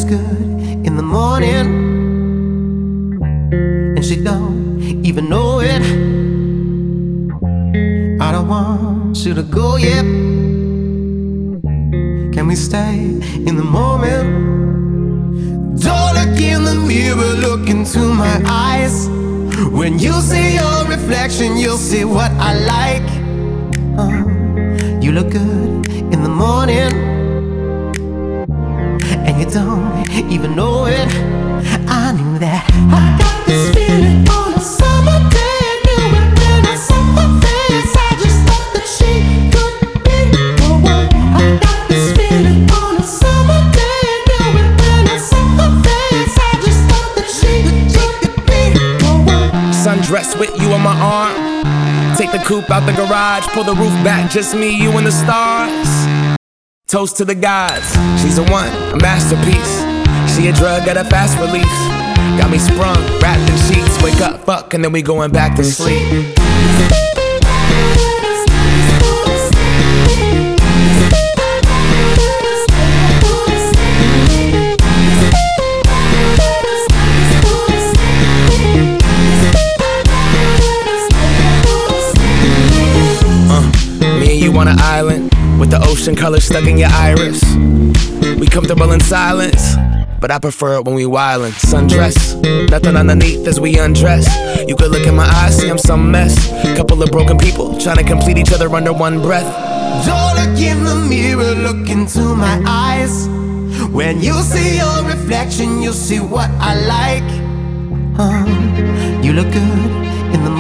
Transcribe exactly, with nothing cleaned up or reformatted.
good in the morning, and she don't even know it. I don't want you to go yet. Can we stay in the moment? Don't look in the mirror, look into my eyes. When you see your reflection, you'll see what I like. uh, You look good in the morning, and you don't even know it. I knew that. I got this feeling on a summer day. I knew it when I saw her face. I just thought that she could be the one. I got this feeling on a summer day. I knew it when I saw her face. I just thought that she could, she could be the one. Sundress with you on my arm. Take the coupe out the garage, pull the roof back, just me, you and the stars. Toast to the gods, she's a one, a masterpiece. She a drug at a fast release. Got me sprung, wrapped in sheets. Wake up, fuck, and then we going back to sleep. You on an island with the ocean color stuck in your iris. We comfortable in silence, but I prefer it when we wildin'. Sundress, nothing underneath as we undress. You could look in my eyes, see I'm some mess. Couple of broken people trying to complete each other under one breath. Don't look in the mirror, look into my eyes. When you see your reflection, you'll see what I like. uh, You look good in the